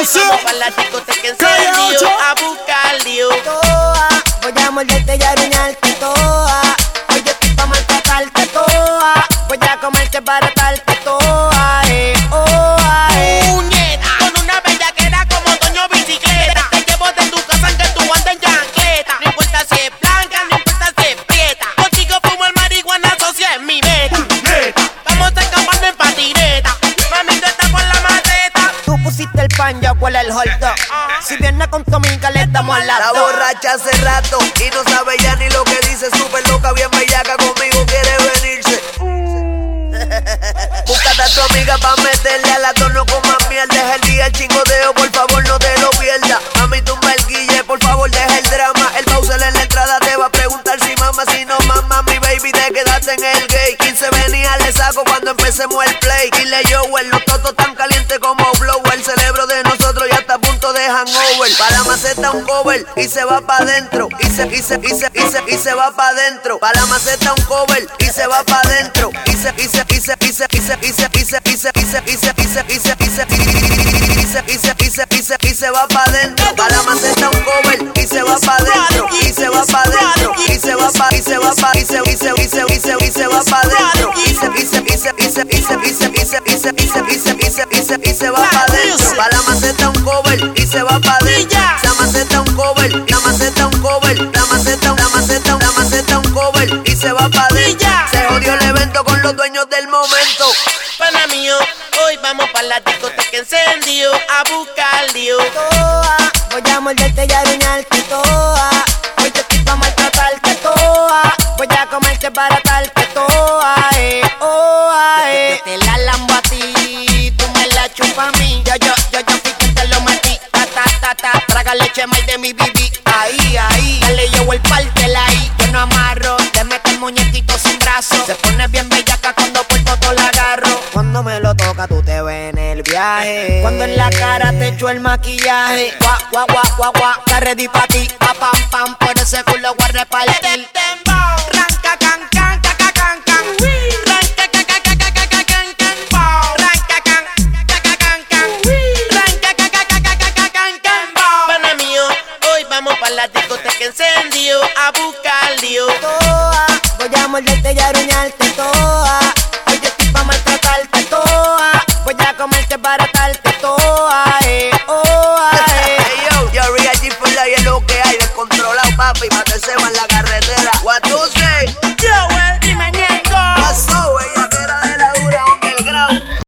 Vamos pa' la discoteca encendido a buscar lío. Toa, voy a morderte y arruinarte toa. Hoy yo estoy pa' maltratarte toa. Voy a comerte para darte toa, Puñeta, con una bellaquera como Toño Bicicleta. Te llevo de tu casa aunque tú andes en chancleta. No importa si es blanca, no importa si es prieta. Contigo fumo el marihuana, socia es mi meta. Vamos escapando en patineta. Mami, tú estás por la maceta. Tú pusiste el pan, yo cuál el hot dog. Si viene con tu amiga, le damos a las La dos. borracha hace rato y no sabe ya ni lo que dice. Súper loca, bien bellaca, conmigo quiere venirse. Búscate a tu amiga pa' meterle a la tono con más mierda. Deja el día el chingoteo, por favor no te lo pierdas. Mami, tumba el guille, por favor deja el drama. El Bowser en la entrada te va a preguntar si mama. Si no mama, mi baby, te quedaste en el gay. 15 venía, le saco cuando empecemos el play. Dile yo, los totos tan calientes como blower. El cerebro de nosotros ya está a punto de hangover. Para la maceta un cover y se va pa' dentro. Y se va pa' dentro. Para la maceta un cover y se va pa' dentro. Y se va pa' dentro. Para la maceta un cover y se va pa' dentro. Y se va pa' dentro. Y se va pa' dentro. Y se va pa' dentro. Para la maceta un cover y se va pa' dentro. La maceta un cover, la maceta un cover, la maceta un cover y se va pa' dentro. Se jodió el evento con los dueños del momento. Pana mío, hoy vamos pa' la discoteca encendido a buscar lío. Toa, voy a morderte y arruinarte toa. Hoy yo estoy pa' maltratarte toa. Voy a comerte para darte toa, Yo te la lambo a ti, tú me la chupas a mí. Yo fui quien te lo metí. Traga leche mal de mi bibi. Ahí, dale yo el partela ahí. Yo no amarro, te meto el muñequito sin brazo. Se pone bien bellaca cuando por todo la agarro. Cuando me lo toca tú te ves en el viaje. Cuando en la cara te echo el maquillaje. Guau, está ready pa' ti. Pa' pam, por ese culo voy a repartir. Ranca, can, can.